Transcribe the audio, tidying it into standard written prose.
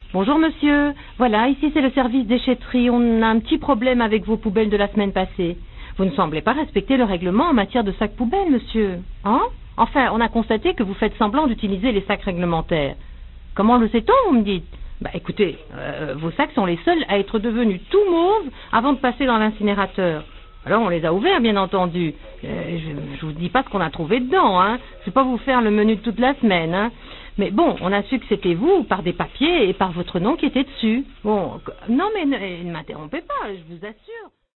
Bonjour monsieur, voilà, ici c'est le service déchetterie. On a un petit problème avec vos poubelles de la semaine passée. Vous ne semblez pas respecter le règlement en matière de sacs poubelles, monsieur. Hein? Enfin, on a constaté que vous faites semblant d'utiliser les sacs réglementaires. Comment le sait-on, vous me dites? Écoutez, vos sacs sont les seuls à être devenus tout mauves avant de passer dans l'incinérateur. Alors on les a ouverts, bien entendu. Je vous dis pas ce qu'on a trouvé dedans, hein. Je vais pas vous faire le menu de toute la semaine, hein. Mais bon, on a su que c'était vous par des papiers et par votre nom qui était dessus. Bon, non mais ne m'interrompez pas, je vous assure.